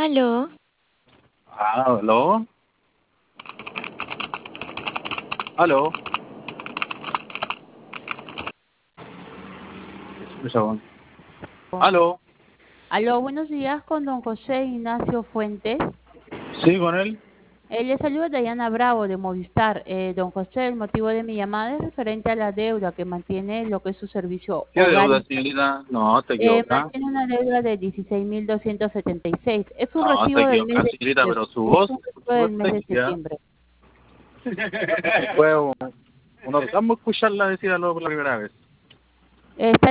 Aló, Aló, aló. Escucha, bueno. Aló, Aló, buenos días con don José Ignacio Fuentes. sí, con él. Le saluda Dayana Bravo de Movistar. Don José, el motivo de mi llamada es referente a la deuda que mantiene lo que es su servicio ¿Qué hogar. deuda, señorita? No, te equivocas. Mantiene una deuda de 16.276. Es un No, te recibo del mes equivocas, de señorita, pero su es voz, un por recibo del supuesto, mes de es que septiembre. puedo, uno, vamos a escucharla decir algo por la primera vez. Está